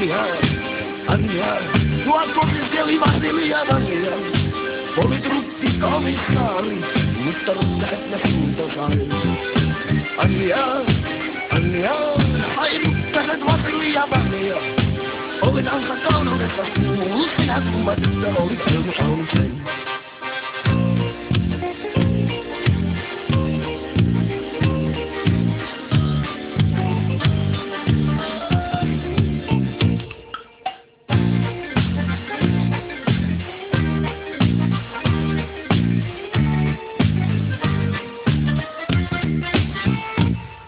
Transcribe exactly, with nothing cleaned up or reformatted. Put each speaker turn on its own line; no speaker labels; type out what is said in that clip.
Anja, Anja, tuot kopistelivat hiljaa Anja. Olit rutti komissaari, mutta rutteet ja suuntosai. Anja, Anja, haidukkaset vasilia Anja. Olin ansa kaunoudessa kuullut, sinä kumma tyttö olit ilmu saunisen.